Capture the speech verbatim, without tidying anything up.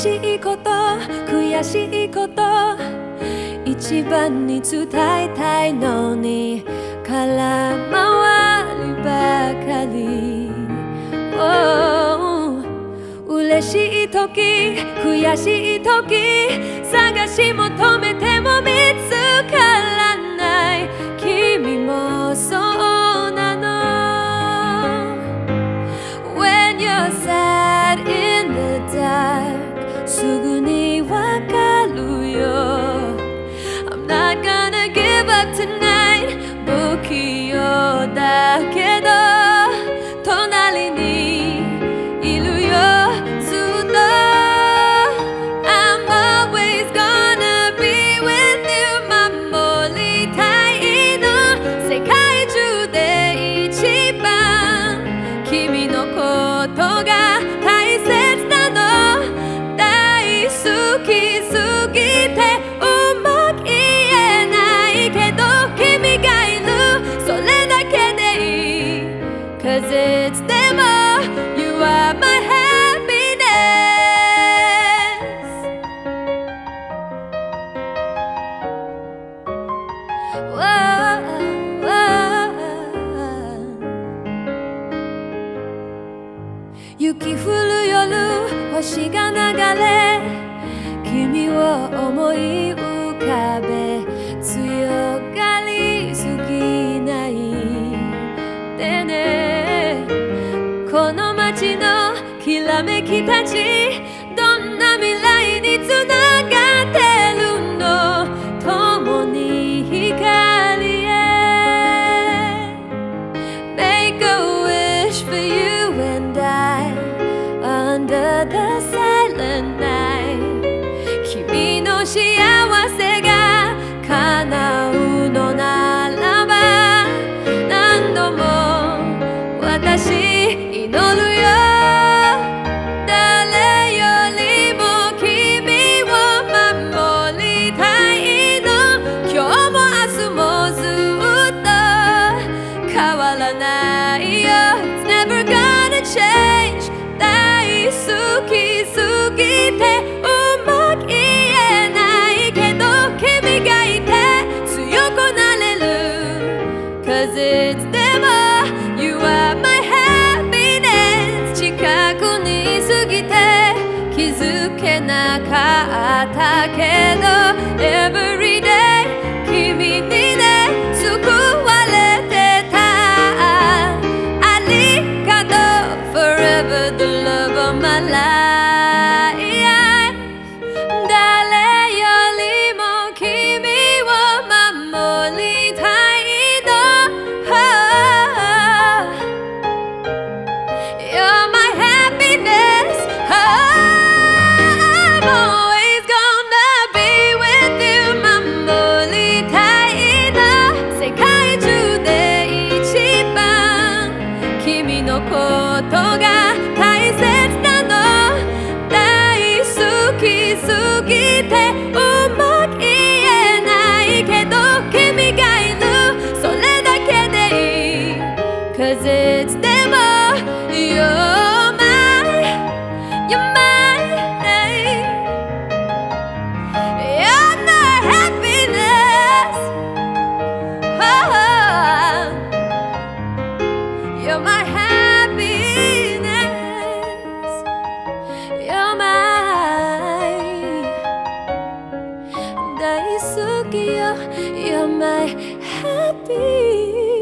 しいこと悔しいこと一番に伝えたいのに空回りばかり、oh、嬉しい時悔しい時探し求めても見つからない君もそうなの When you're sad in the dark すぐにわかるよ I'm not gonna give up tonight 不器用だけど隣にいるよずっと I'm always gonna be with you 守りたいの世界中で一番君のことが大切なの大好きすぎてうまく言えないけど君がいるそれだけでいい Cause it's demo You are my happiness Whoa, whoa. 雪降る夜星が流れ君を思い浮かべ強がりすぎないでねこの街のきらめきたちどんな未来につながってるの共に光へ Make a wish for you and I Under the silent night 君の幸せが叶うのならば何度も私祈るよ誰よりも君を守りたいの今日も明日もずっと変わらないよ It's never gonna change 大好きすぎてうまく言えないけど君がいて強くなれる Cause it's demo You are my happiness 近くに過ぎて気づけなかったけど Every day 君にね救われてたありがとう Forever the love of my life 誰よりも君を守りたいの、oh、You're my happiness、oh、I'm always gonna be with you 守りたいの世界中で一番君のことが大切なの大好きすぎてうまく言えないけど君がいるそれだけでいい Cause it's demo You're my You're my You're my happiness oh, You're my happiness You're my 大好きよ You're my happiness